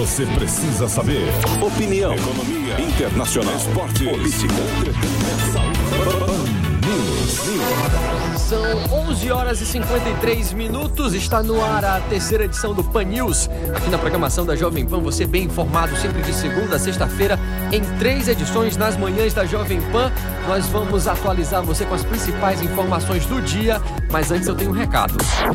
você precisa saber. Opinião, economia, internacional, esporte, política, São 11 horas e 53 minutos, está no ar a terceira edição do Pan News. Aqui na programação da Jovem Pan, você bem informado sempre de segunda a sexta-feira, em 3 edições nas manhãs da Jovem Pan. Nós vamos atualizar você com as principais informações do dia, mas antes eu tenho um recado.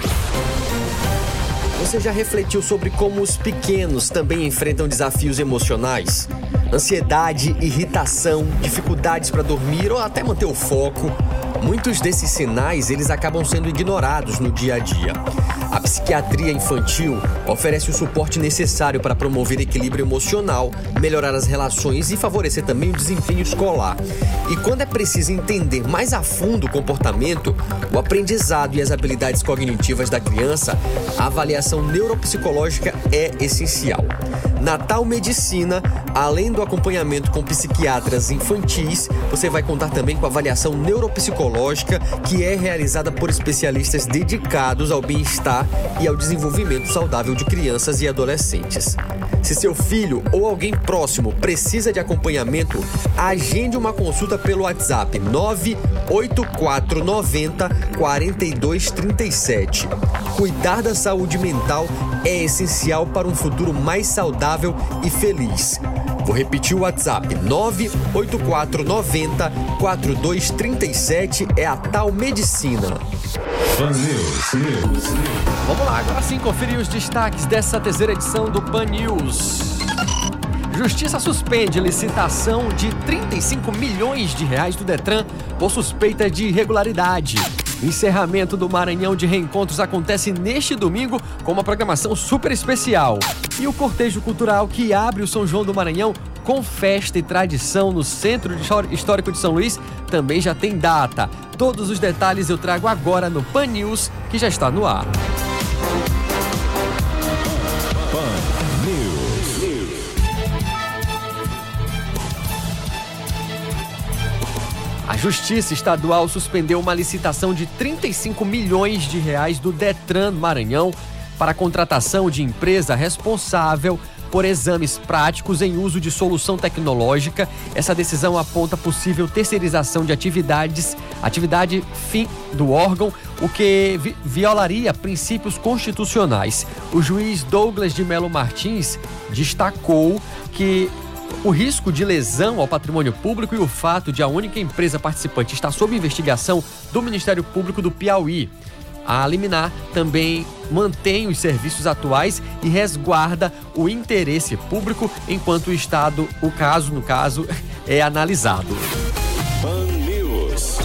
Você já refletiu sobre como os pequenos também enfrentam desafios emocionais? Ansiedade, irritação, dificuldades para dormir ou até manter o foco. Muitos desses sinais, eles acabam sendo ignorados no dia a dia. A psiquiatria infantil oferece o suporte necessário para promover equilíbrio emocional, melhorar as relações e favorecer também o desempenho escolar. E quando é preciso entender mais a fundo o comportamento, o aprendizado e as habilidades cognitivas da criança, a avaliação neuropsicológica é essencial. Na Tal Medicina, além do acompanhamento com psiquiatras infantis, você vai contar também com a avaliação neuropsicológica, que é realizada por especialistas dedicados ao bem-estar e ao desenvolvimento saudável de crianças e adolescentes. Se seu filho ou alguém próximo precisa de acompanhamento, agende uma consulta pelo WhatsApp 98490 4237. Cuidar da saúde mental é essencial para um futuro mais saudável e feliz. Vou repetir o WhatsApp, 98490 4237 é a Tal Medicina. Pan News. Vamos lá, agora sim conferir os destaques dessa terceira edição do Pan News. Justiça suspende licitação de 35 milhões de reais do Detran por suspeita de irregularidade. Encerramento do Maranhão de Reencontros acontece neste domingo com uma programação super especial. E o cortejo cultural que abre o São João do Maranhão com festa e tradição no Centro Histórico de São Luís também já tem data. Todos os detalhes eu trago agora no Pan News, que já está no ar. Pan News. A Justiça Estadual suspendeu uma licitação de 35 milhões de reais do Detran Maranhão para a contratação de empresa responsável por exames práticos em uso de solução tecnológica. Essa decisão aponta possível terceirização de atividade fim do órgão, o que violaria princípios constitucionais. O juiz Douglas de Melo Martins destacou que o risco de lesão ao patrimônio público e o fato de a única empresa participante estar sob investigação do Ministério Público do Piauí. A liminar também mantém os serviços atuais e resguarda o interesse público enquanto o Estado, no caso, é analisado. Pan News.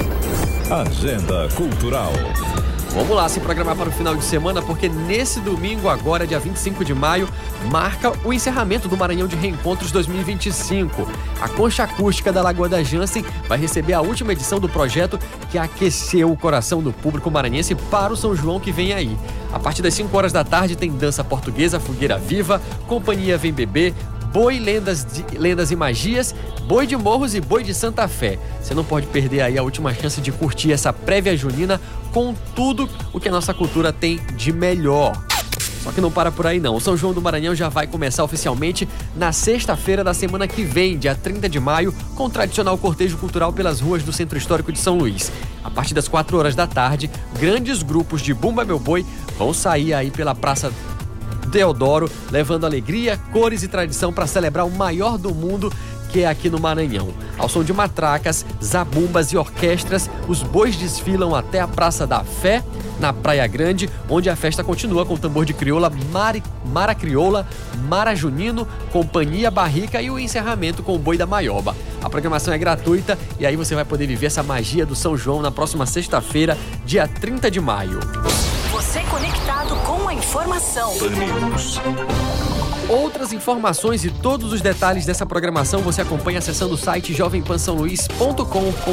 Agenda Cultural. Vamos lá se programar para o final de semana, porque nesse domingo, agora, dia 25 de maio, marca o encerramento do Maranhão de Reencontros 2025. A Concha Acústica da Lagoa da Jansen vai receber a última edição do projeto que aqueceu o coração do público maranhense para o São João que vem aí. A partir das 5 horas da tarde tem dança portuguesa, fogueira viva, companhia Vem Beber, boi, lendas e magias, boi de morros e boi de Santa Fé. Você não pode perder aí a última chance de curtir essa prévia junina com tudo o que a nossa cultura tem de melhor. Só que não para por aí não. O São João do Maranhão já vai começar oficialmente na sexta-feira da semana que vem, dia 30 de maio, com o tradicional cortejo cultural pelas ruas do Centro Histórico de São Luís. A partir das 4 horas da tarde, grandes grupos de Bumba Meu Boi vão sair aí pela Praça Deodoro, levando alegria, cores e tradição para celebrar o maior do mundo, que é aqui no Maranhão. Ao som de matracas, zabumbas e orquestras, os bois desfilam até a Praça da Fé, na Praia Grande, onde a festa continua com o tambor de crioula, Mara Crioula, Mara Junino, Companhia Barrica e o encerramento com o Boi da Maioba. A programação é gratuita e aí você vai poder viver essa magia do São João na próxima sexta-feira, dia 30 de maio. Você conectado com a informação. Pan News. Outras informações e todos os detalhes dessa programação você acompanha acessando o site jovempansaoluís.com.br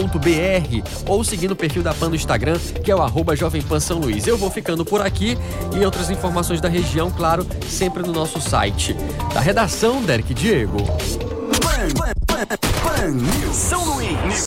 ou seguindo o perfil da Pan no Instagram, que é o @jovempansaoluís. Eu vou ficando por aqui e outras informações da região, claro, sempre no nosso site. Da redação, Derek Diego. Pan News. São Luís.